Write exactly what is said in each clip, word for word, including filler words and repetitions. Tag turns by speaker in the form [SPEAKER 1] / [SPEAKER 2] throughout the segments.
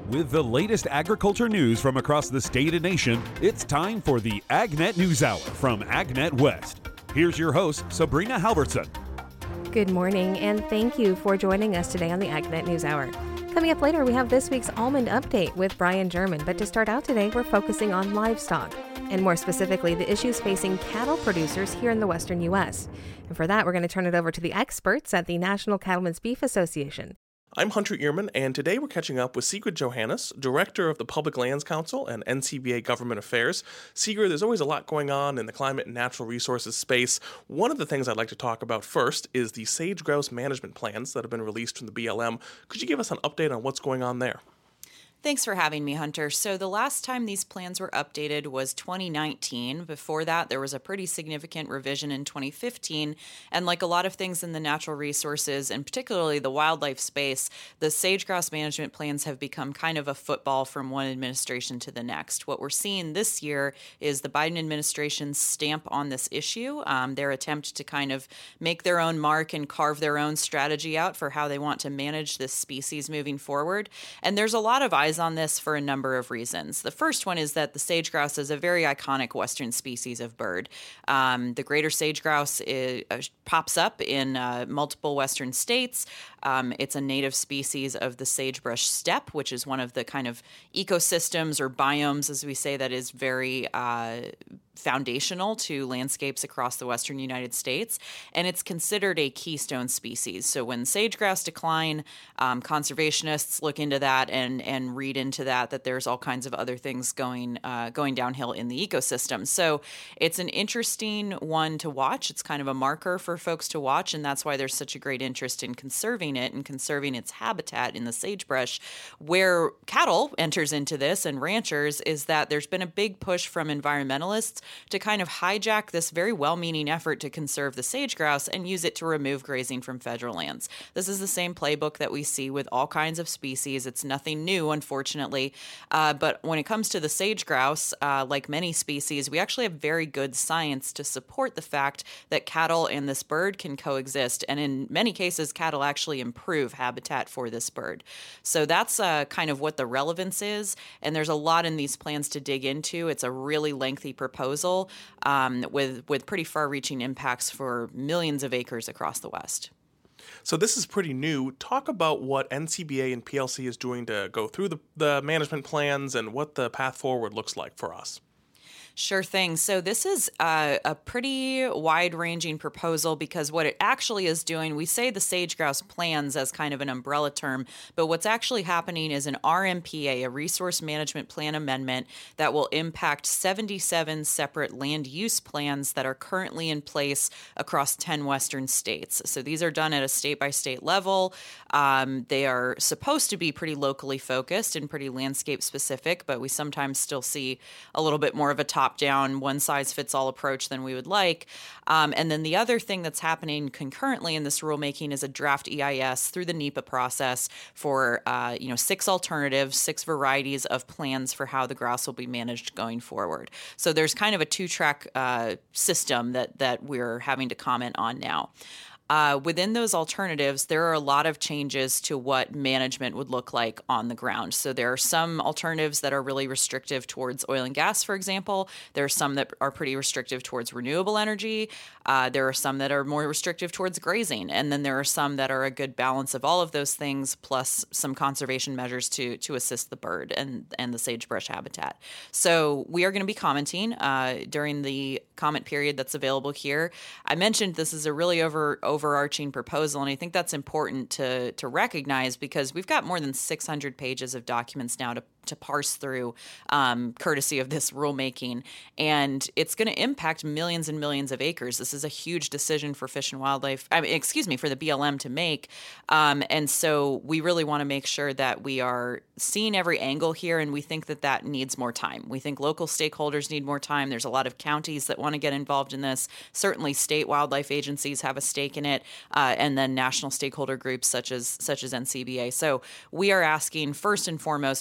[SPEAKER 1] With the latest agriculture news from across the state and nation, it's time for the AgNet News Hour from AgNet West. Here's your host, Sabrina Halverson.
[SPEAKER 2] Good morning, and thank you for joining us today on the AgNet News Hour. Coming up later, we have this week's almond update with Brian German, but to start out today, we're focusing on livestock, and more specifically, the issues facing cattle producers here in the western U S. And for that, we're going to turn it over to the experts at the National Cattlemen's Beef Association.
[SPEAKER 3] I'm Hunter Ehrman, and today we're catching up with Sigrid Johannes, Director of the Public Lands Council and N C B A Government Affairs. Sigrid, there's always a lot going on in the climate and natural resources space. One of the things I'd like to talk about first is the sage grouse management plans that have been released from the B L M. Could you give us an update on what's going on there?
[SPEAKER 4] Thanks for having me, Hunter. So the last time these plans were updated was twenty nineteen. Before that, there was a pretty significant revision in twenty fifteen. And like a lot of things in the natural resources, and particularly the wildlife space, the sage-grouse management plans have become kind of a football from one administration to the next. What we're seeing this year is the Biden administration's stamp on this issue, um, their attempt to kind of make their own mark and carve their own strategy out for how they want to manage this species moving forward. And there's a lot of eyes on this for a number of reasons. The first one is that the sage grouse is a very iconic Western species of bird. Um, the greater sage grouse is, uh, pops up in uh, multiple Western states. Um, it's a native species of the sagebrush steppe, which is one of the kind of ecosystems or biomes, as we say, that is very uh, foundational to landscapes across the western United States, and it's considered a keystone species. So when sage-grouse decline, um, conservationists look into that and and read into that that there's all kinds of other things going uh, going downhill in the ecosystem. So it's an interesting one to watch. It's kind of a marker for folks to watch, and that's why there's such a great interest in conserving it and conserving its habitat in the sagebrush. Where cattle enters into this and ranchers is that there's been a big push from environmentalists to kind of hijack this very well-meaning effort to conserve the sage-grouse and use it to remove grazing from federal lands. This is the same playbook that we see with all kinds of species. It's nothing new, unfortunately. Uh, but when it comes to the sage-grouse, uh, like many species, we actually have very good science to support the fact that cattle and this bird can coexist. And in many cases, cattle actually improve habitat for this bird. So that's uh, kind of what the relevance is. And there's a lot in these plans to dig into. It's a really lengthy proposal. Um, with with pretty far-reaching impacts for millions of acres across the West.
[SPEAKER 3] So this is pretty new. Talk about what N C B A and P L C is doing to go through the, the management plans and what the path forward looks like for us.
[SPEAKER 4] Sure thing. So this is a, a pretty wide-ranging proposal because what it actually is doing, we say the sage-grouse plans as kind of an umbrella term, but what's actually happening is an R M P A, a Resource Management Plan Amendment, that will impact seventy-seven separate land use plans that are currently in place across ten Western states. So these are done at a state-by-state level. Um, they are supposed to be pretty locally focused and pretty landscape-specific, but we sometimes still see a little bit more of a top down, one-size-fits-all approach than we would like. Um, and then the other thing that's happening concurrently in this rulemaking is a draft E I S through the NEPA process for uh, you know six alternatives, six varieties of plans for how the grouse will be managed going forward. So there's kind of a two-track uh, system that that we're having to comment on now. Uh, within those alternatives, there are a lot of changes to what management would look like on the ground. So there are some alternatives that are really restrictive towards oil and gas, for example. There are some that are pretty restrictive towards renewable energy. Uh, there are some that are more restrictive towards grazing. And then there are some that are a good balance of all of those things, plus some conservation measures to to assist the bird and, and the sagebrush habitat. So we are going to be commenting uh, during the comment period that's available here. I mentioned this is a really over, over overarching proposal, and I think that's important to to recognize because we've got more than six hundred pages of documents now to to parse through, um, courtesy of this rulemaking, and it's going to impact millions and millions of acres. This is a huge decision for Fish and Wildlife, I mean, excuse me, for the B L M to make, um, and so we really want to make sure that we are seeing every angle here, and we think that that needs more time. We think local stakeholders need more time. There's a lot of counties that want to get involved in this. Certainly, state wildlife agencies have a stake in it, uh, and then national stakeholder groups such as such as N C B A. So we are asking first and foremost for the B L M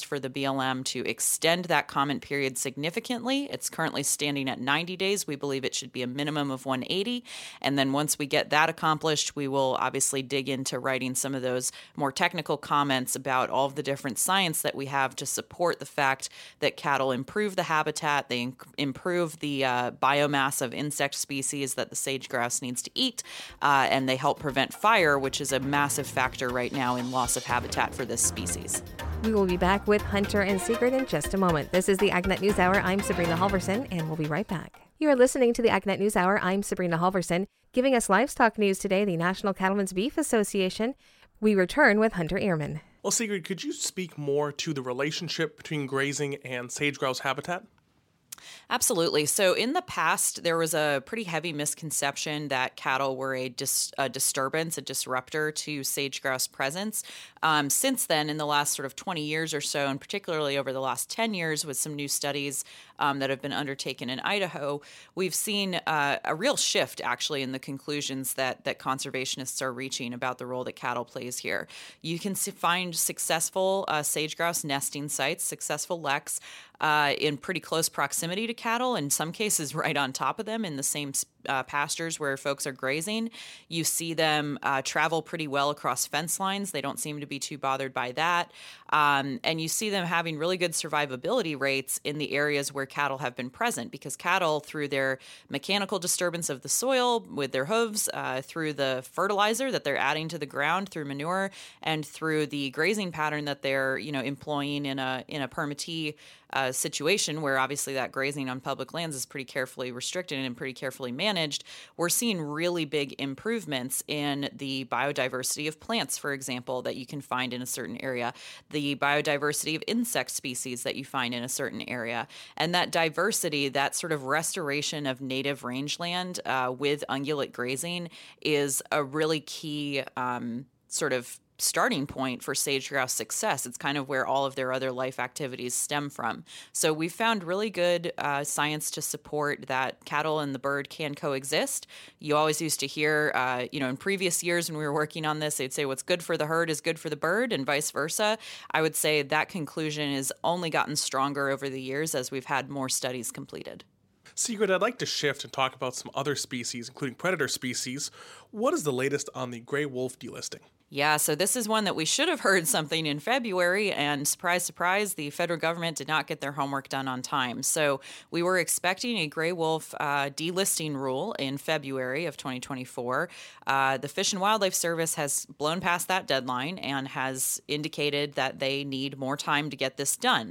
[SPEAKER 4] L M to extend that comment period significantly. It's currently standing at ninety days. We believe it should be a minimum of one hundred eighty. And then once we get that accomplished, we will obviously dig into writing some of those more technical comments about all of the different science that we have to support the fact that cattle improve the habitat, they inc- improve the uh, biomass of insect species that the sage grouse needs to eat, uh, and they help prevent fire, which is a massive factor right now in loss of habitat for this species.
[SPEAKER 2] We will be back with Hunter and Sigrid in just a moment. This is the AgNet News Hour. I'm Sabrina Halverson, and we'll be right back. You are listening to the AgNet News Hour. I'm Sabrina Halverson. Giving us livestock news today, the National Cattlemen's Beef Association. We return with Hunter Ehrman.
[SPEAKER 3] Well, Sigrid, could you speak more to the relationship between grazing and sage grouse habitat?
[SPEAKER 4] Absolutely. So in the past, there was a pretty heavy misconception that cattle were a, dis- a disturbance, a disruptor to sage grouse presence. Um, since then, in the last sort of twenty years or so, and particularly over the last ten years with some new studies um, that have been undertaken in Idaho, we've seen uh, a real shift actually in the conclusions that, that conservationists are reaching about the role that cattle plays here. You can see, find successful uh, sage grouse nesting sites, successful leks, Uh, in pretty close proximity to cattle, in some cases right on top of them in the same uh, pastures where folks are grazing. You see them uh, travel pretty well across fence lines. They don't seem to be too bothered by that. Um, and you see them having really good survivability rates in the areas where cattle have been present, because cattle, through their mechanical disturbance of the soil with their hooves, uh, through the fertilizer that they're adding to the ground through manure, and through the grazing pattern that they're, you know, employing in a in a permittee Uh, situation where obviously that grazing on public lands is pretty carefully restricted and pretty carefully managed, we're seeing really big improvements in the biodiversity of plants, for example, that you can find in a certain area, the biodiversity of insect species that you find in a certain area. And that diversity, that sort of restoration of native rangeland uh, with ungulate grazing is a really key um, sort of starting point for sage grouse success. It's kind of where all of their other life activities stem from. So we found really good uh, science to support that cattle and the bird can coexist. You always used to hear, uh, you know, in previous years when we were working on this, they'd say what's good for the herd is good for the bird and vice versa. I would say that conclusion has only gotten stronger over the years as we've had more studies completed.
[SPEAKER 3] Sigrid, I'd like to shift and talk about some other species, including predator species. What is the latest on the gray wolf delisting?
[SPEAKER 4] Yeah, so this is one that we should have heard something in February, and surprise, surprise, the federal government did not get their homework done on time. So we were expecting a gray wolf uh, delisting rule in February of twenty twenty-four. Uh, the Fish and Wildlife Service has blown past that deadline and has indicated that they need more time to get this done.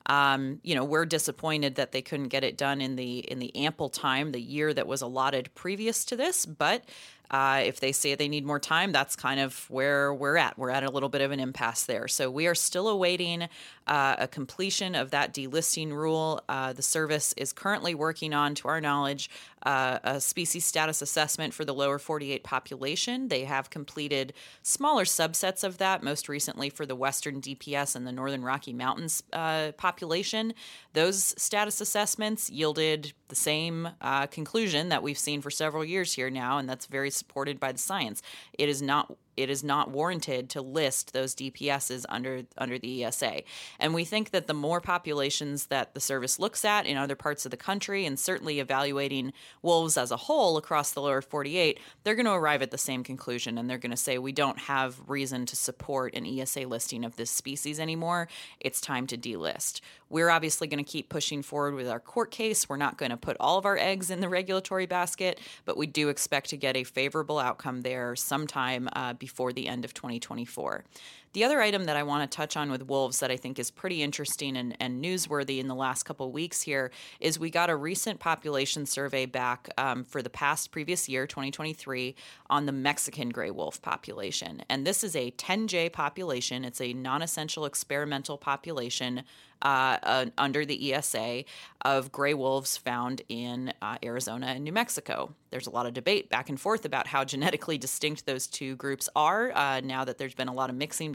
[SPEAKER 4] Um, you know, we're disappointed that they couldn't get it done in the in the ample time, the year that was allotted previous to this, but Uh, if they say they need more time, that's kind of where we're at. We're at a little bit of an impasse there. So we are still awaiting uh, a completion of that delisting rule. Uh, the service is currently working on, to our knowledge, uh, a species status assessment for the lower forty-eight population. They have completed smaller subsets of that, most recently for the western D P S and the northern Rocky Mountains uh, population. Those status assessments yielded the same uh, conclusion that we've seen for several years here now, and that's very supported by the science. It is not it is not warranted to list those D P Ss under under the E S A. And we think that the more populations that the service looks at in other parts of the country, and certainly evaluating wolves as a whole across the lower forty-eight, they're going to arrive at the same conclusion, and they're going to say we don't have reason to support an E S A listing of this species anymore. It's time to delist. We're obviously going to keep pushing forward with our court case. We're not going to put all of our eggs in the regulatory basket, but we do expect to get a favorable outcome there sometime uh, before the end of twenty twenty-four. The other item that I want to touch on with wolves that I think is pretty interesting and, and newsworthy in the last couple of weeks here is we got a recent population survey back um, for the past previous year, twenty twenty-three, on the Mexican gray wolf population. And this is a ten J population. It's a non-essential experimental population Uh, uh, under the E S A of gray wolves found in uh, Arizona and New Mexico. There's a lot of debate back and forth about how genetically distinct those two groups are uh, now that there's been a lot of mixing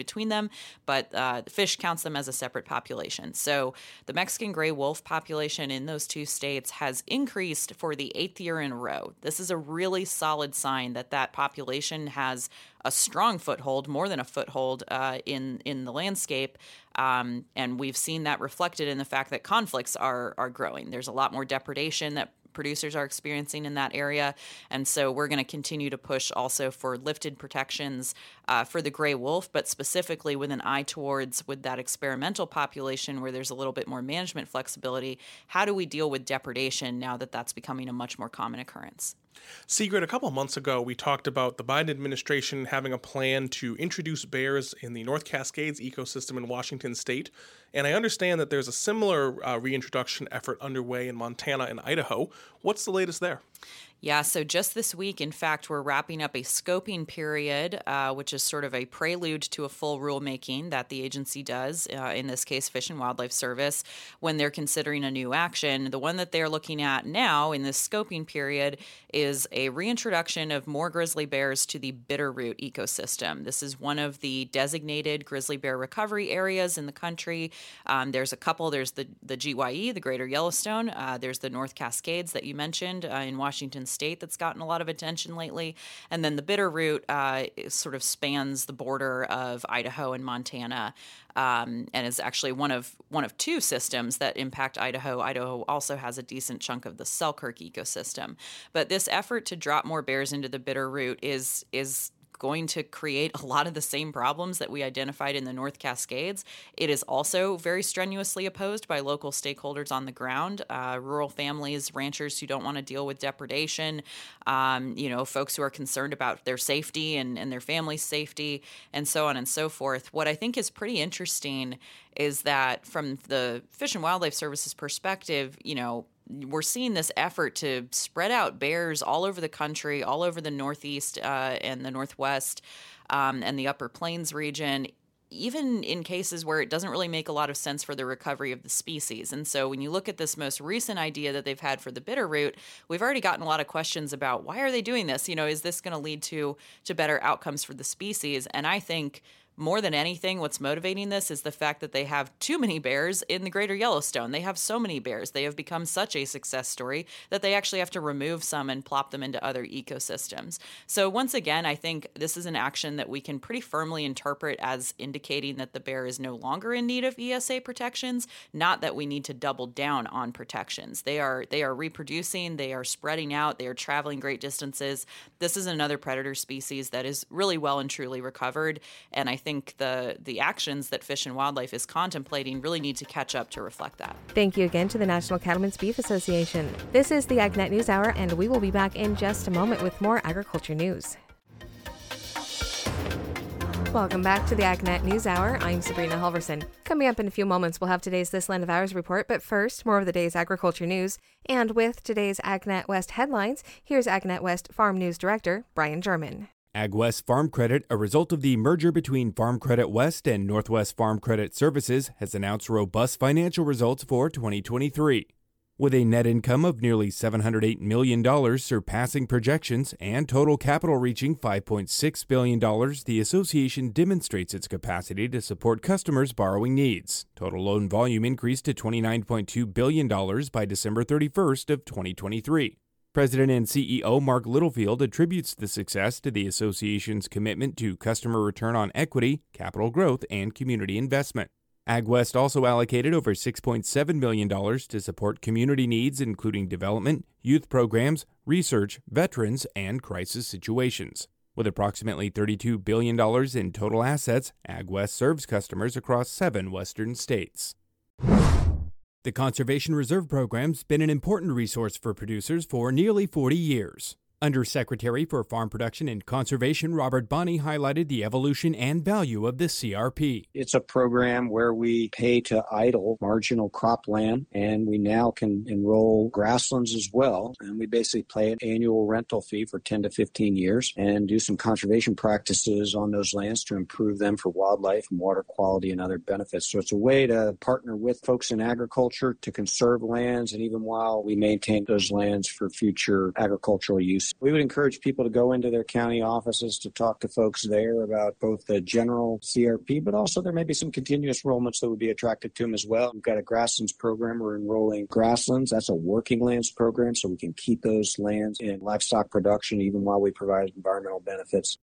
[SPEAKER 4] between them, but uh, fish counts them as a separate population. So the Mexican gray wolf population in those two states has increased for the eighth year in a row. This is a really solid sign that that population has a strong foothold, more than a foothold uh, in in the landscape, um, and we've seen that reflected in the fact that conflicts are are growing. There's a lot more depredation that producers are experiencing in that area, and so we're going to continue to push also for lifted protections uh, for the gray wolf, but specifically with an eye towards with that experimental population where there's a little bit more management flexibility. How do we deal with depredation now that that's becoming a much more common occurrence?
[SPEAKER 3] Sigrid, a couple of months ago, we talked about the Biden administration having a plan to introduce bears in the North Cascades ecosystem in Washington state. And I understand that there's a similar uh, reintroduction effort underway in Montana and Idaho. What's the latest there?
[SPEAKER 4] Yeah, so just this week, in fact, we're wrapping up a scoping period, uh, which is sort of a prelude to a full rulemaking that the agency does, uh, in this case, Fish and Wildlife Service, when they're considering a new action. The one that they're looking at now in this scoping period is a reintroduction of more grizzly bears to the Bitterroot ecosystem. This is one of the designated grizzly bear recovery areas in the country. Um, there's a couple. There's the, the G Y E, the Greater Yellowstone. Uh, there's the North Cascades that you mentioned uh, in Washington State that's gotten a lot of attention lately. And then the Bitterroot uh, sort of spans the border of Idaho and Montana, um, and is actually one of one of two systems that impact Idaho. Idaho also has a decent chunk of the Selkirk ecosystem. But this effort to drop more bears into the Bitterroot is is going to create a lot of the same problems that we identified in the North Cascades. It is also very strenuously opposed by local stakeholders on the ground, uh, rural families, ranchers who don't want to deal with depredation, um, you know, folks who are concerned about their safety and, and their family's safety, and so on and so forth. What I think is pretty interesting is that from the Fish and Wildlife Service's perspective, you know, we're seeing this effort to spread out bears all over the country, all over the Northeast uh, and the Northwest um, and the Upper Plains region, even in cases where it doesn't really make a lot of sense for the recovery of the species. And so when you look at this most recent idea that they've had for the Bitterroot, we've already gotten a lot of questions about why are they doing this? You know, is this going to lead to to better outcomes for the species? And I think more than anything, what's motivating this is the fact that they have too many bears in the Greater Yellowstone. They have so many bears. They have become such a success story that they actually have to remove some and plop them into other ecosystems. So once again, I think this is an action that we can pretty firmly interpret as indicating that the bear is no longer in need of E S A protections, not that we need to double down on protections. They are they are reproducing, they are spreading out, they are traveling great distances. This is another predator species that is really well and truly recovered, and I think the the actions that Fish and Wildlife is contemplating really need to catch up to reflect that.
[SPEAKER 2] Thank you again to the National Cattlemen's Beef Association. This is the AgNet News Hour, and we will be back in just a moment with more agriculture news. Welcome back to the AgNet News Hour. I'm Sabrina Halverson. Coming up in a few moments, we'll have today's This Land of Ours report, but first, more of the day's agriculture news. And with today's AgNet West headlines, here's AgNet West Farm News Director Brian German.
[SPEAKER 5] AgWest Farm Credit, a result of the merger between Farm Credit West and Northwest Farm Credit Services, has announced robust financial results for twenty twenty-three. With a net income of nearly seven hundred eight million dollars, surpassing projections, and total capital reaching five point six billion dollars, the association demonstrates its capacity to support customers' borrowing needs. Total loan volume increased to twenty-nine point two billion dollars by December thirty-first of twenty twenty-three. President and C E O Mark Littlefield attributes the success to the association's commitment to customer return on equity, capital growth, and community investment. AgWest also allocated over six point seven million dollars to support community needs, including development, youth programs, research, veterans, and crisis situations. With approximately thirty-two billion dollars in total assets, AgWest serves customers across seven western states. The Conservation Reserve Program's been an important resource for producers for nearly forty years. Undersecretary for Farm Production and Conservation Robert Bonney highlighted the evolution and value of the C R P.
[SPEAKER 6] It's a program where we pay to idle marginal cropland, and we now can enroll grasslands as well. And we basically pay an annual rental fee for ten to fifteen years and do some conservation practices on those lands to improve them for wildlife and water quality and other benefits. So it's a way to partner with folks in agriculture to conserve lands, and even while we maintain those lands for future agricultural use. We would encourage people to go into their county offices to talk to folks there about both the general C R P, but also there may be some continuous enrollments that would be attractive to them as well. We've got a grasslands program. We're enrolling grasslands. That's a working lands program, so we can keep those lands in livestock production even while we provide environmental benefits.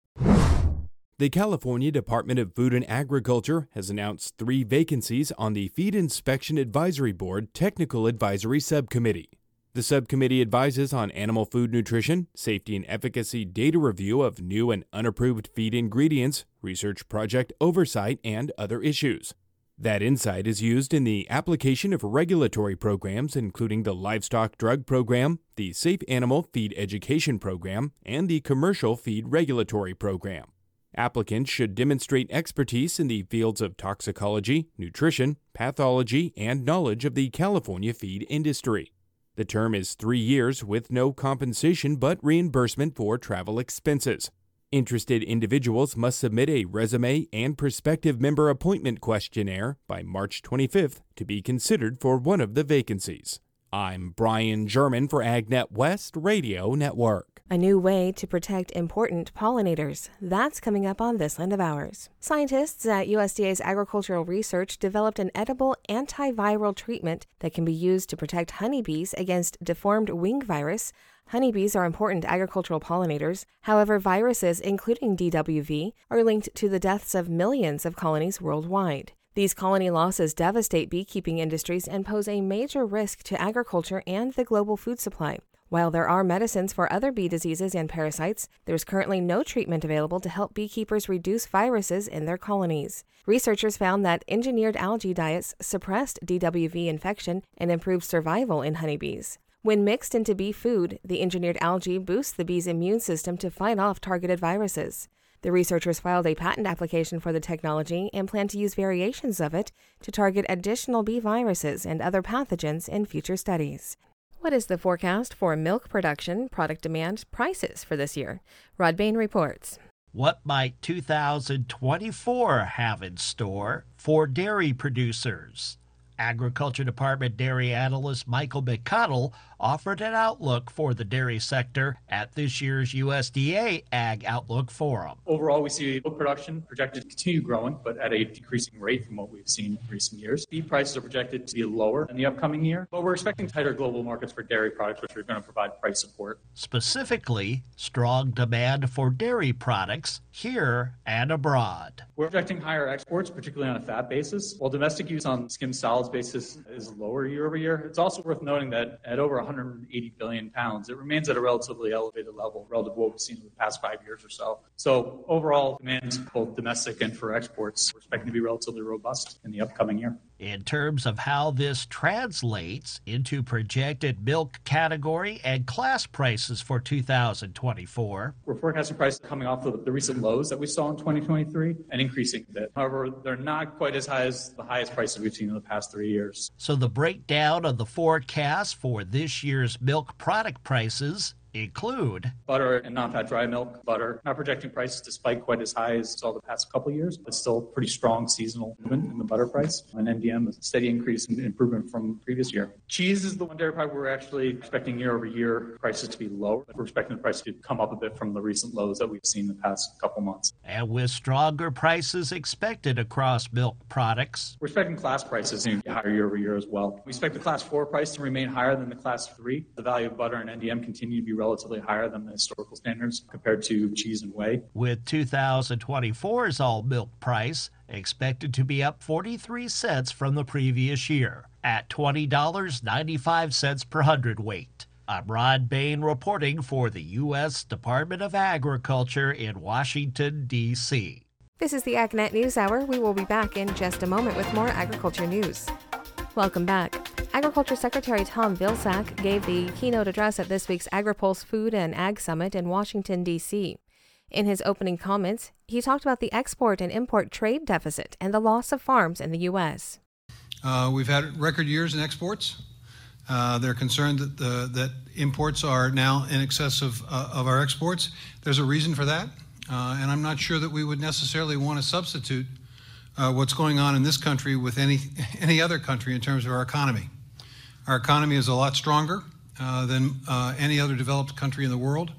[SPEAKER 5] The California Department of Food and Agriculture has announced three vacancies on the Feed Inspection Advisory Board Technical Advisory Subcommittee. The subcommittee advises on animal food nutrition, safety and efficacy data review of new and unapproved feed ingredients, research project oversight, and other issues. That insight is used in the application of regulatory programs, including the Livestock Drug Program, the Safe Animal Feed Education Program, and the Commercial Feed Regulatory Program. Applicants should demonstrate expertise in the fields of toxicology, nutrition, pathology, and knowledge of the California feed industry. The term is three years with no compensation but reimbursement for travel expenses. Interested individuals must submit a resume and prospective member appointment questionnaire by March twenty-fifth to be considered for one of the vacancies. I'm Brian German for AgNet West Radio Network.
[SPEAKER 2] A new way to protect important pollinators. That's coming up on This Land of Ours. Scientists at U S D A's Agricultural Research developed an edible antiviral treatment that can be used to protect honeybees against deformed wing virus. Honeybees are important agricultural pollinators. However, viruses, including D W V, are linked to the deaths of millions of colonies worldwide. These colony losses devastate beekeeping industries and pose a major risk to agriculture and the global food supply. While there are medicines for other bee diseases and parasites, there's currently no treatment available to help beekeepers reduce viruses in their colonies. Researchers found that engineered algae diets suppressed D W V infection and improved survival in honeybees. When mixed into bee food, the engineered algae boosts the bee's immune system to fight off targeted viruses. The researchers filed a patent application for the technology and plan to use variations of it to target additional bee viruses and other pathogens in future studies. What is the forecast for milk production, product demand, prices for this year? Rod Bain reports.
[SPEAKER 7] What might two thousand twenty-four have in store for dairy producers? Agriculture Department dairy analyst Michael McConnell offered an outlook for the dairy sector at this year's U S D A Ag Outlook Forum.
[SPEAKER 8] Overall, we see milk production projected to continue growing, but at a decreasing rate from what we've seen in recent years. Beef prices are projected to be lower in the upcoming year, but we're expecting tighter global markets for dairy products, which are going to provide price support.
[SPEAKER 7] Specifically, strong demand for dairy products here and abroad.
[SPEAKER 8] We're projecting higher exports, particularly on a fat basis, while domestic use on skim solids basis is lower year over year. It's also worth noting that at over one hundred eighty billion pounds, it remains at a relatively elevated level relative to what we've seen in the past five years or so. So overall, demand both domestic and for exports, we're expecting to be relatively robust in the upcoming year.
[SPEAKER 7] In terms of how this translates into projected milk category and class prices for two thousand twenty-four.
[SPEAKER 8] We're forecasting prices coming off of the recent lows that we saw in twenty twenty-three and increasing a bit. However, they're not quite as high as the highest prices we've seen in the past three years.
[SPEAKER 7] So the breakdown of the forecast for this year's milk product prices include
[SPEAKER 8] butter and non-fat dry milk. Butter, not projecting prices to spike quite as high as saw the past couple of years, but still pretty strong seasonal movement in the butter price. And N D M, a steady increase in improvement from previous year. Cheese is the one dairy product we're actually expecting year over year prices to be lower. We're expecting the price to come up a bit from the recent lows that we've seen the past couple months.
[SPEAKER 7] And with stronger prices expected across milk products,
[SPEAKER 8] we're expecting class prices to be higher year over year as well. We expect the class four price to remain higher than the class three. The value of butter and N D M continue to be relatively higher than the historical standards compared to cheese and whey.
[SPEAKER 7] With two thousand twenty-four's all milk price expected to be up forty-three cents from the previous year at twenty dollars and ninety-five cents per hundredweight. I'm Rod Bain reporting for the U S Department of Agriculture in Washington, D C
[SPEAKER 2] This is the AgNet News Hour. We will be back in just a moment with more agriculture news. Welcome back. Agriculture Secretary Tom Vilsack gave the keynote address at this week's AgriPulse Food and Ag Summit in Washington, D C In his opening comments, he talked about the export and import trade deficit and the loss of farms in the U S
[SPEAKER 9] Uh, we've had record years in exports. Uh, they're concerned that the, that imports are now in excess of, uh, of our exports. There's a reason for that, uh, and I'm not sure that we would necessarily want to substitute uh, what's going on in this country with any any other country in terms of our economy. Our economy is a lot stronger uh, than uh, any other developed country in the world.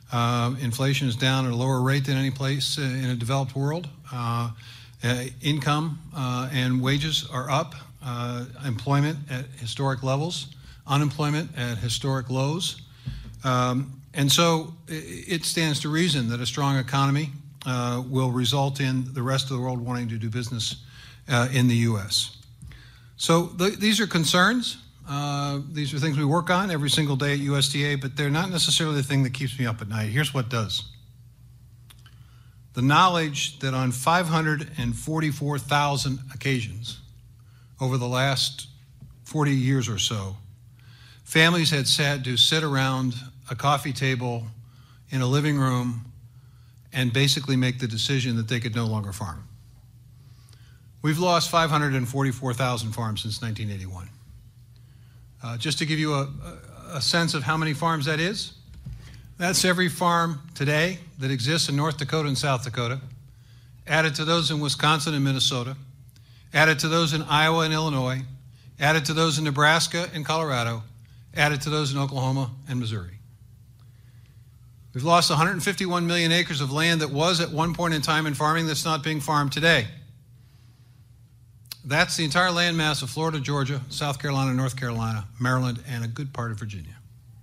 [SPEAKER 9] Uh, inflation is down at a lower rate than any place in a developed world. Uh, uh, income uh, and wages are up. Uh, employment at historic levels. Unemployment at historic lows. Um, and so it stands to reason that a strong economy uh, will result in the rest of the world wanting to do business uh, in the U S. So th- these are concerns. Uh, these are things we work on every single day at U S D A, but they're not necessarily the thing that keeps me up at night. Here's what does. The knowledge that on five hundred forty-four thousand occasions over the last forty years or so, families had had to sit around a coffee table in a living room and basically make the decision that they could no longer farm. We've lost five hundred forty-four thousand farms since nineteen eighty-one. Uh, just to give you a, a sense of how many farms that is, that's every farm today that exists in North Dakota and South Dakota, added to those in Wisconsin and Minnesota, added to those in Iowa and Illinois, added to those in Nebraska and Colorado, added to those in Oklahoma and Missouri. We've lost one hundred fifty-one million acres of land that was at one point in time in farming that's not being farmed today. That's the entire land mass of Florida, Georgia, South Carolina, North Carolina, Maryland, and a good part of Virginia.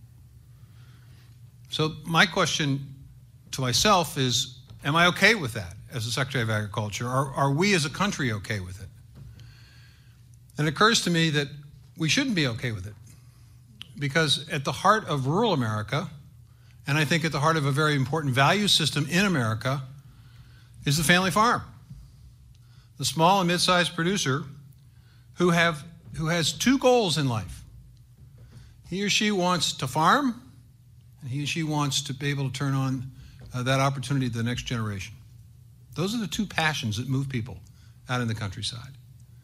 [SPEAKER 9] So my question to myself is, am I okay with that as the Secretary of Agriculture? Are, are we as a country okay with it? And it occurs to me that we shouldn't be okay with it, because at the heart of rural America, and I think at the heart of a very important value system in America, is the family farm. The small and mid-sized producer who have who has two goals in life. He or she wants to farm, and he or she wants to be able to turn on uh, that opportunity to the next generation. Those are the two passions that move people out in the countryside.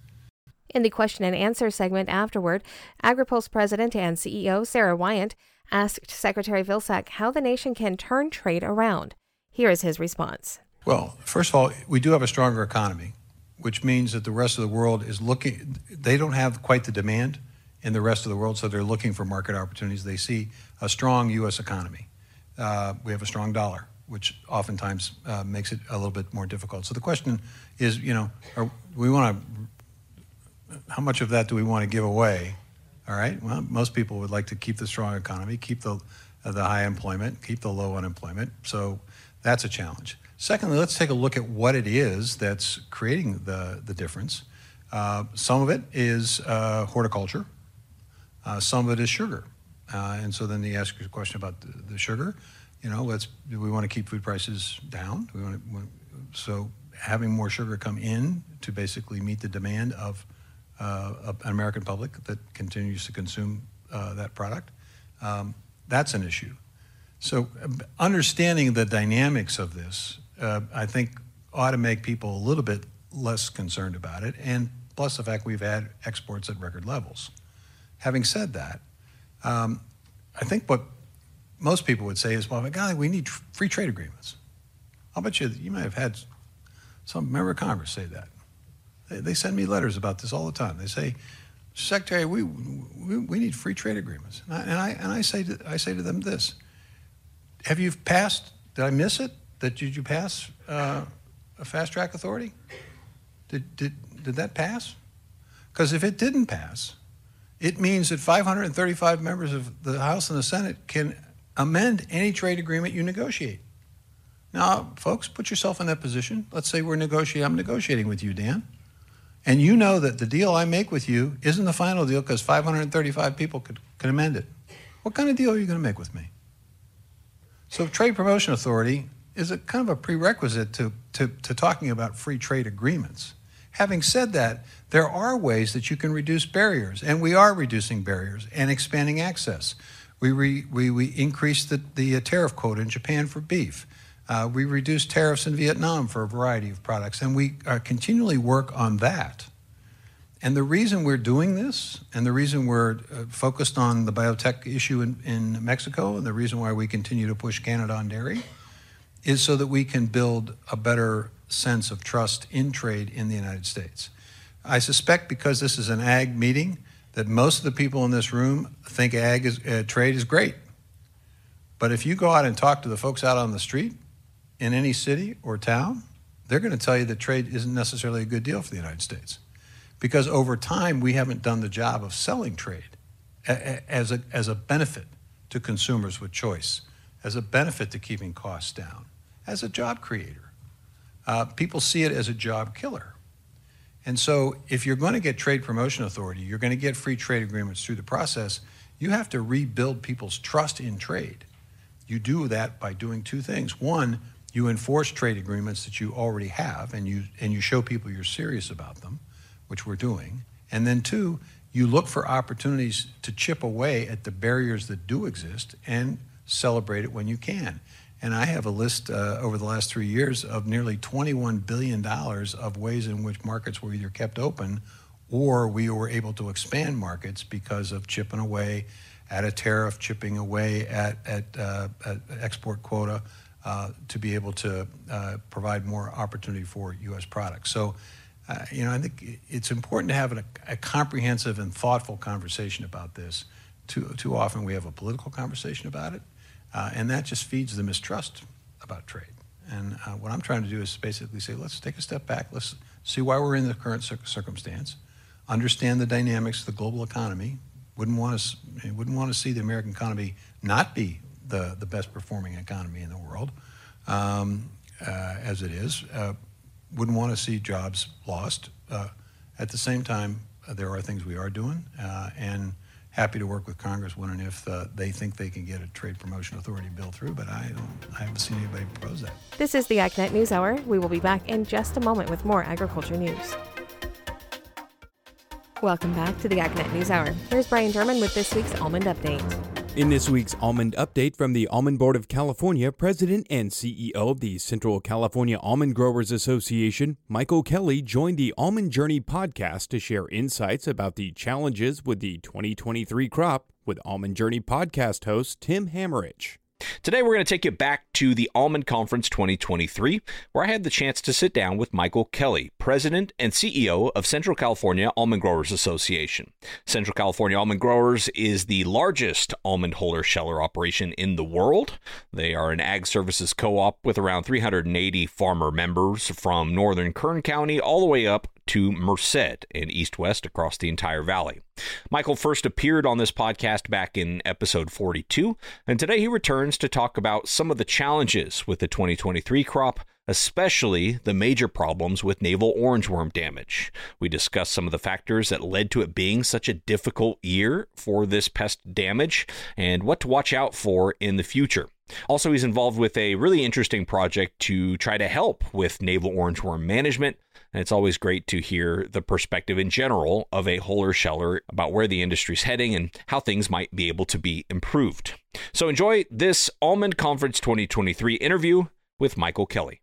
[SPEAKER 2] In the question and answer segment afterward, AgriPulse President and C E O Sarah Wyant asked Secretary Vilsack how the nation can turn trade around. Here is his response.
[SPEAKER 9] Well, first of all, we do have a stronger economy, which means that the rest of the world is looking, they don't have quite the demand in the rest of the world, so they're looking for market opportunities. They see a strong U S economy. Uh, we have a strong dollar, which oftentimes uh, makes it a little bit more difficult. So the question is, you know, are, we want to, how much of that do we want to give away? All right, well, most people would like to keep the strong economy, keep the, uh, the high employment, keep the low unemployment, so that's a challenge. Secondly, let's take a look at what it is that's creating the, the difference. Uh, some of it is uh, horticulture. Uh, some of it is sugar. Uh, and so then you ask your question about the, the sugar. You know, let's, do we want to keep food prices down? Do we want to, so having more sugar come in to basically meet the demand of uh, an American public that continues to consume uh, that product, um, that's an issue. So understanding the dynamics of this, Uh, I think ought to make people a little bit less concerned about it, and plus the fact we've had exports at record levels. Having said that, um, I think what most people would say is, well, golly, we need tr- free trade agreements. I'll bet you, you might have had some member of Congress say that. They, they send me letters about this all the time. They say, Secretary, we we, we need free trade agreements. And I, and I, and I, say to, I say to them this, have you passed, did I miss it? That did you pass uh, a fast track authority? Did, did, did that pass? Because if it didn't pass, it means that five hundred thirty-five members of the House and the Senate can amend any trade agreement you negotiate. Now, folks, put yourself in that position. Let's say we're negotiating, I'm negotiating with you, Dan. And you know that the deal I make with you isn't the final deal because five hundred thirty-five people could, could amend it. What kind of deal are you going to make with me? So Trade Promotion Authority is a kind of a prerequisite to, to, to talking about free trade agreements. Having said that, there are ways that you can reduce barriers, and we are reducing barriers and expanding access. We, re, we, we increased the, the tariff quota in Japan for beef. Uh, we reduced tariffs in Vietnam for a variety of products, and we uh, continually work on that. And the reason we're doing this, and the reason we're uh, focused on the biotech issue in, in Mexico, and the reason why we continue to push Canada on dairy, is so that we can build a better sense of trust in trade in the United States. I suspect because this is an ag meeting that most of the people in this room think ag is, uh, trade is great. But if you go out and talk to the folks out on the street in any city or town, they're going to tell you that trade isn't necessarily a good deal for the United States. Because over time, we haven't done the job of selling trade as a, as a benefit to consumers with choice, as a benefit to keeping costs down, as a job creator. Uh, people see it as a job killer. And so if you're going to get trade promotion authority, you're going to get free trade agreements through the process, you have to rebuild people's trust in trade. You do that by doing two things. One, you enforce trade agreements that you already have, and you and you show people you're serious about them, which we're doing. And then two, you look for opportunities to chip away at the barriers that do exist and celebrate it when you can. And I have a list uh, over the last three years of nearly twenty-one billion dollars of ways in which markets were either kept open or we were able to expand markets because of chipping away at a tariff, chipping away at, at, uh, at export quota uh, to be able to uh, provide more opportunity for U S products. So, uh, you know, I think it's important to have a, a comprehensive and thoughtful conversation about this. Too, too often we have a political conversation about it. Uh, and that just feeds the mistrust about trade. And uh, what I'm trying to do is basically say, let's take a step back. Let's see why we're in the current cir- circumstance, understand the dynamics of the global economy. Wouldn't want to wouldn't want to see the American economy not be the, the best performing economy in the world, um, uh, as it is. Uh, wouldn't want to see jobs lost. Uh, at the same time, uh, there are things we are doing, uh, and happy to work with Congress when and if uh, they think they can get a trade promotion authority bill through, but I don't, I haven't seen anybody propose that.
[SPEAKER 2] This is the AgNet News Hour. We will be back in just a moment with more agriculture news. Welcome back to the AgNet News Hour. Here's Brian German with this week's Almond Update.
[SPEAKER 5] In this week's Almond Update from the Almond Board of California, President and C E O of the Central California Almond Growers Association, Michael Kelly, joined the Almond Journey podcast to share insights about the challenges with the twenty twenty-three crop with Almond Journey podcast host Tim Hammerich.
[SPEAKER 10] Today, we're going to take you back to the Almond Conference twenty twenty-three, where I had the chance to sit down with Michael Kelly, President and C E O of Central California Almond Growers Association. Central California Almond Growers is the largest almond holder sheller operation in the world. They are an ag services co-op with around three hundred eighty farmer members from northern Kern County all the way up to Merced and east-west across the entire valley. Michael first appeared on this podcast back in episode forty-two, and today he returns to talk about some of the challenges with the twenty twenty-three crop, especially the major problems with navel orangeworm damage. We discuss some of the factors that led to it being such a difficult year for this pest damage and what to watch out for in the future. Also, he's involved with a really interesting project to try to help with navel orangeworm management. And it's always great to hear the perspective in general of a holler sheller about where the industry's heading and how things might be able to be improved. So enjoy this Almond Conference twenty twenty-three interview with Michael Kelly.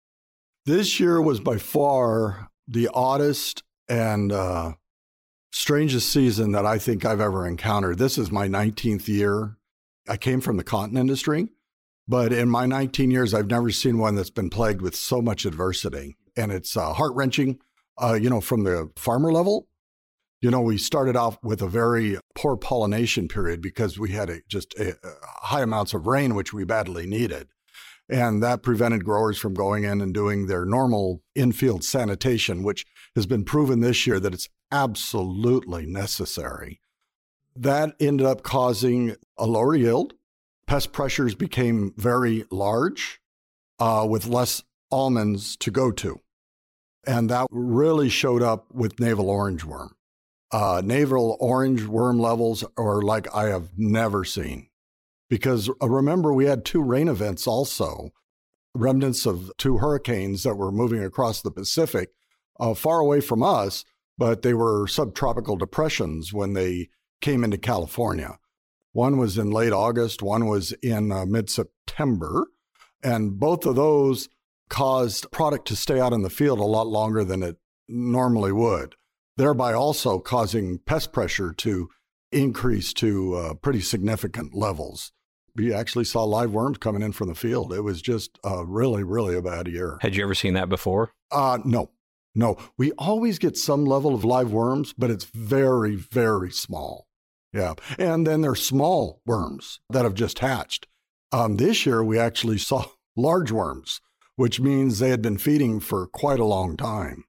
[SPEAKER 11] This year was by far the oddest and uh, strangest season that I think I've ever encountered. This is my nineteenth year. I came from the cotton industry, but in my nineteen years, I've never seen one that's been plagued with so much adversity. And it's uh, heart-wrenching, uh, you know, from the farmer level. You know, we started off with a very poor pollination period because we had a, just a, a high amounts of rain, which we badly needed. And that prevented growers from going in and doing their normal in-field sanitation, which has been proven this year that it's absolutely necessary. That ended up causing a lower yield. Pest pressures became very large uh, with less almonds to go to. And that really showed up with navel orangeworm. Uh, navel orangeworm levels are like I have never seen. Because uh, remember, we had two rain events also, remnants of two hurricanes that were moving across the Pacific, uh, far away from us, but they were subtropical depressions when they came into California. One was in late August, one was in uh, mid-September, and both of those caused product to stay out in the field a lot longer than it normally would, thereby also causing pest pressure to increase to uh, pretty significant levels. We actually saw live worms coming in from the field. It was just uh, really, really a bad year.
[SPEAKER 10] Had you ever seen that before?
[SPEAKER 11] Uh, no, no. We always get some level of live worms, but it's very, very small. Yeah. And then there's small worms that have just hatched. Um, this year, we actually saw large worms, which means they had been feeding for quite a long time.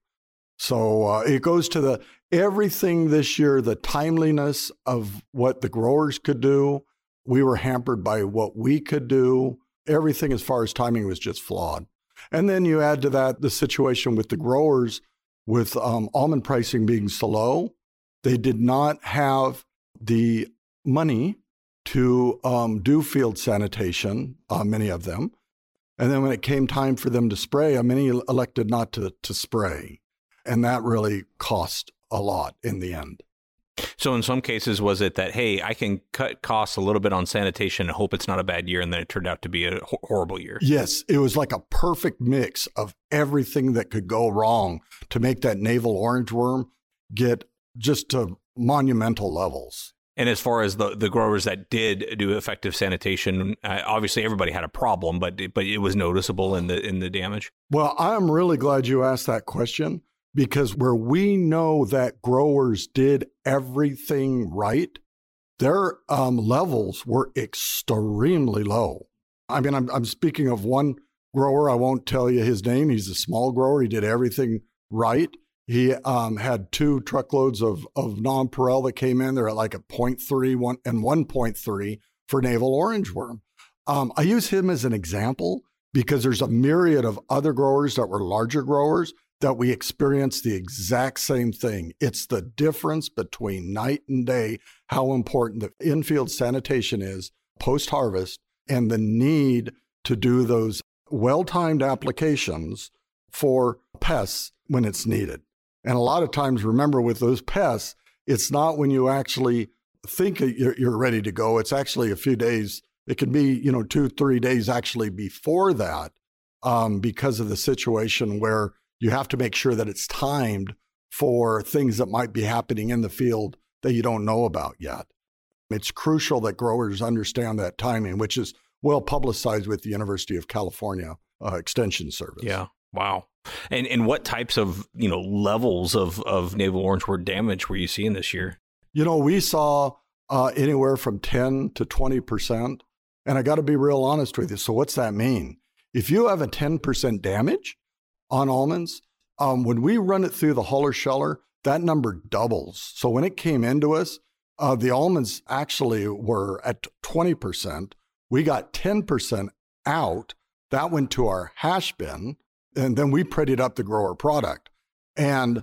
[SPEAKER 11] So uh, it goes to the everything this year, the timeliness of what the growers could do. We were hampered by what we could do. Everything as far as timing was just flawed. And then you add to that the situation with the growers with um, almond pricing being so low. They did not have the money to um, do field sanitation, uh, many of them. And then when it came time for them to spray, many elected not to, to spray. And that really cost a lot in the end.
[SPEAKER 10] So in some cases, was it that, hey, I can cut costs a little bit on sanitation and hope it's not a bad year, and then it turned out to be a horrible year?
[SPEAKER 11] Yes, it was like a perfect mix of everything that could go wrong to make that navel orange worm get just to monumental levels.
[SPEAKER 10] And as far as the, the growers that did do effective sanitation, uh, obviously everybody had a problem, but but it was noticeable in the in the damage.
[SPEAKER 11] Well, I'm really glad you asked that question, because where we know that growers did everything right, their um, levels were extremely low. I mean, I'm, I'm speaking of one grower. I won't tell you his name. He's a small grower. He did everything right. He um, had two truckloads of, of nonpareil that came in. They're at like a zero point three one and one point three for navel orange worm. Um, I use him as an example because there's a myriad of other growers that were larger growers that we experienced the exact same thing. It's the difference between night and day, how important the infield sanitation is post-harvest and the need to do those well-timed applications for pests when it's needed. And a lot of times, remember, with those pests, it's not when you actually think you're ready to go. It's actually a few days. It can be, you know, two, three days actually before that um, because of the situation where you have to make sure that it's timed for things that might be happening in the field that you don't know about yet. It's crucial that growers understand that timing, which is well publicized with the University of California uh, Extension Service.
[SPEAKER 10] Yeah. Wow. And and what types of, you know, levels of, of navel orangewort damage were you seeing this year?
[SPEAKER 11] You know, we saw uh, anywhere from ten to twenty percent. And I got to be real honest with you. So what's that mean? If you have a ten percent damage on almonds, um, when we run it through the huller sheller, that number doubles. So when it came into us, uh, the almonds actually were at twenty percent. We got ten percent out. That went to our hash bin. And then we prettied up the grower product. And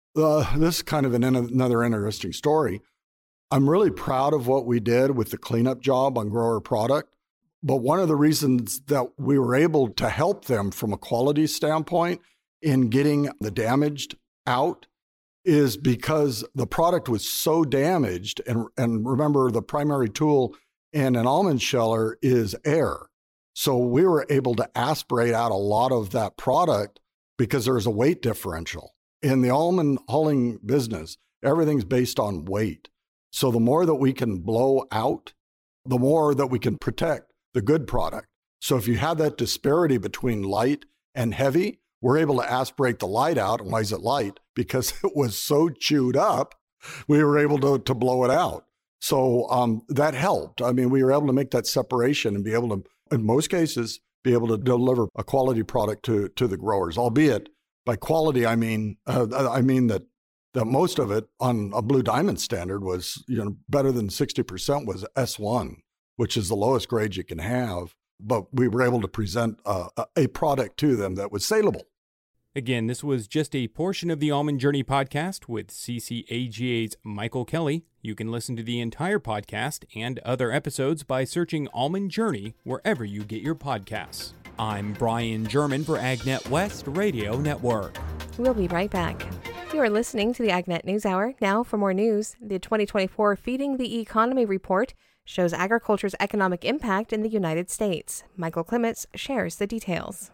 [SPEAKER 11] uh, this is kind of an, another interesting story. I'm really proud of what we did with the cleanup job on grower product. But one of the reasons that we were able to help them from a quality standpoint in getting the damaged out is because the product was so damaged. And, and remember, the primary tool in an almond sheller is air. So we were able to aspirate out a lot of that product because there's a weight differential. In the almond hulling business, everything's based on weight. So the more that we can blow out, the more that we can protect the good product. So if you have that disparity between light and heavy, we're able to aspirate the light out. And why is it light? Because it was so chewed up, we were able to, to blow it out. So um, that helped. I mean, we were able to make that separation and be able to, in most cases, be able to deliver a quality product to, to the growers, albeit by quality, I mean, uh, I mean that, that most of it on a Blue Diamond standard was, you know, better than sixty percent was S one, which is the lowest grade you can have. But we were able to present uh, a product to them that was saleable.
[SPEAKER 5] Again, this was just a portion of the Almond Journey podcast with C C A G A's Michael Kelly. You can listen to the entire podcast and other episodes by searching Almond Journey wherever you get your podcasts. I'm Brian German for AgNet West Radio Network.
[SPEAKER 2] We'll be right back. You are listening to the AgNet News Hour. Now for more news, the twenty twenty-four Feeding the Economy report shows agriculture's economic impact in the United States. Michael Clements shares the details.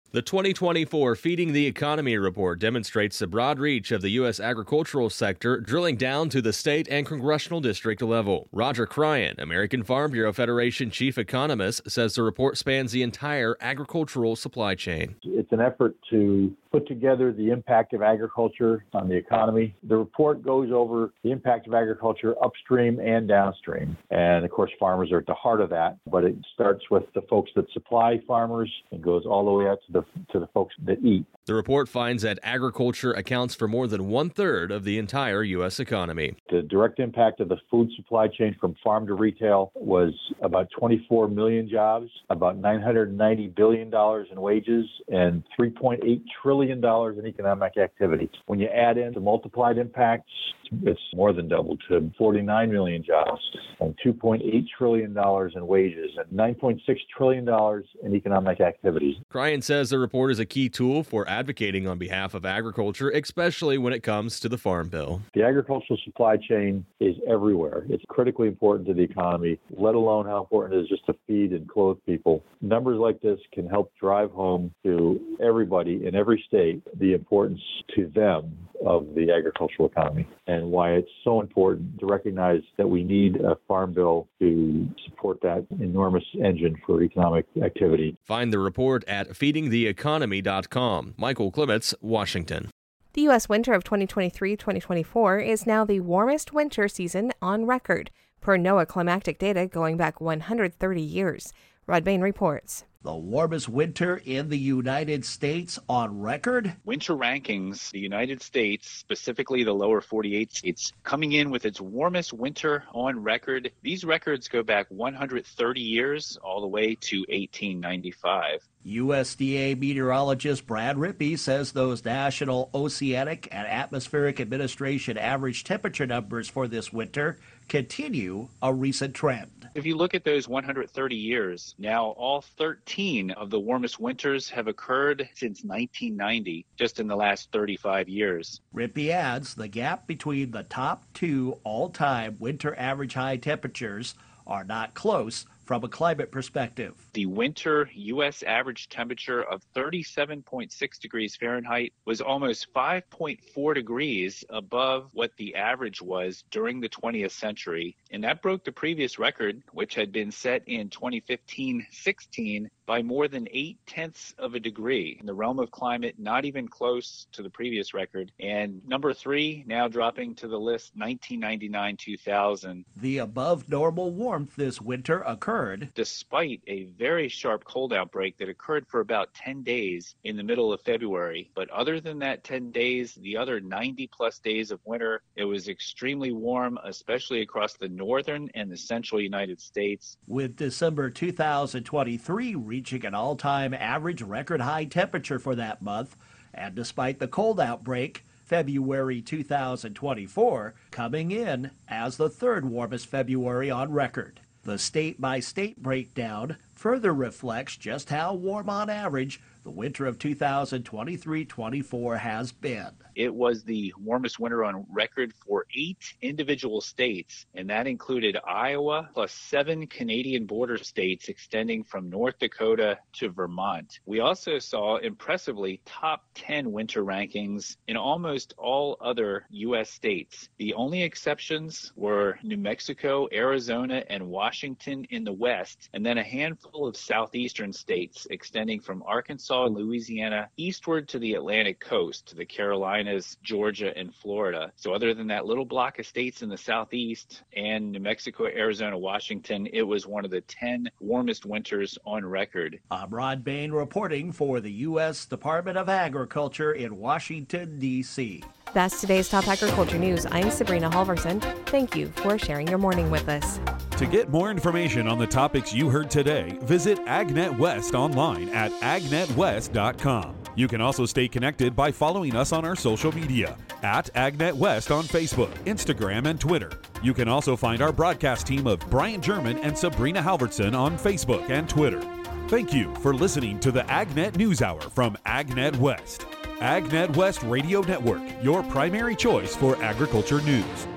[SPEAKER 12] The twenty twenty-four Feeding the Economy report demonstrates the broad reach of the U S agricultural sector, drilling down to the state and congressional district level. Roger Cryan, American Farm Bureau Federation chief economist, says the report spans the entire agricultural supply chain.
[SPEAKER 13] It's an effort to put together the impact of agriculture on the economy. The report goes over the impact of agriculture upstream and downstream. And of course, farmers are at the heart of that, but it starts with the folks that supply farmers and goes all the way out to the to the folks that eat.
[SPEAKER 12] The report finds that agriculture accounts for more than one third of the entire U S economy.
[SPEAKER 13] The direct impact of the food supply chain from farm to retail was about twenty-four million jobs, about nine hundred ninety billion dollars in wages, and three point eight trillion dollars in economic activity. When you add in the multiplied impacts, it's more than doubled to forty-nine million jobs and two point eight trillion dollars in wages and nine point six trillion dollars in economic activity.
[SPEAKER 12] Cryan says the report is a key tool for advocating on behalf of agriculture, especially when it comes to the Farm Bill.
[SPEAKER 13] The agricultural supply chain is everywhere. It's critically important to the economy, let alone how important it is just to feed and clothe people. Numbers like this can help drive home to everybody in every state the importance to them of the agricultural economy and why it's so important to recognize that we need a farm bill to support that enormous engine for economic activity.
[SPEAKER 12] Find the report at feeding the economy dot com. Michael Clements, Washington.
[SPEAKER 2] The U S winter of twenty twenty-three twenty twenty-four is now the warmest winter season on record, per NOAA climatic data going back one hundred thirty years. Rod Bain reports.
[SPEAKER 7] The warmest winter in the United States on record?
[SPEAKER 14] Winter rankings, the United States, specifically the lower forty-eight states, coming in with its warmest winter on record. These records go back one hundred thirty years, all the way to eighteen ninety-five.
[SPEAKER 7] U S D A meteorologist Brad Rippey says those National Oceanic and Atmospheric Administration average temperature numbers for this winter continue a recent trend.
[SPEAKER 14] If you look at those one hundred thirty years, now all thirteen of the warmest winters have occurred since nineteen ninety, just in the last thirty-five years.
[SPEAKER 7] Rippey adds the gap between the top two all-time winter average high temperatures are not close from a climate perspective.
[SPEAKER 14] The winter U S average temperature of thirty-seven point six degrees Fahrenheit was almost five point four degrees above what the average was during the twentieth century. And that broke the previous record, which had been set in twenty fifteen sixteen, by more than eight tenths of a degree. In the realm of climate, not even close to the previous record. And number three, now dropping to the list, nineteen ninety-nine two thousand.
[SPEAKER 7] The above normal warmth this winter occurred
[SPEAKER 14] despite a very sharp cold outbreak that occurred for about ten days in the middle of February. But other than that ten days, the other ninety plus days of winter, it was extremely warm, especially across the northern and the central United States.
[SPEAKER 7] With December two thousand twenty-three reaching an all-time average record high temperature for that month, and despite the cold outbreak, February two thousand twenty-four coming in as the third warmest February on record. The state-by-state breakdown further reflects just how warm on average the winter of two thousand twenty-three twenty-four has been.
[SPEAKER 14] It was the warmest winter on record for eight individual states, and that included Iowa plus seven Canadian border states extending from North Dakota to Vermont. We also saw impressively top ten winter rankings in almost all other U S states. The only exceptions were New Mexico, Arizona, and Washington in the west, and then a handful of southeastern states extending from Arkansas and Louisiana eastward to the Atlantic coast, to the Carolinas, Georgia, and Florida. So other than that little block of states in the southeast and New Mexico, Arizona, Washington, it was one of the ten warmest winters on record.
[SPEAKER 7] I'm Rod Bain reporting for the U S Department of Agriculture in Washington, D C
[SPEAKER 2] That's today's top agriculture news. I'm Sabrina Halverson. Thank you for sharing your morning with us.
[SPEAKER 1] To get more information on the topics you heard today, visit AgNet West online at ag net west dot com. You can also stay connected by following us on our social media at AgNet West on Facebook, Instagram, and Twitter. You can also find our broadcast team of Brian German and Sabrina Halverson on Facebook and Twitter. Thank you for listening to the AgNet News Hour from AgNet West. AgNet West Radio Network, your primary choice for agriculture news.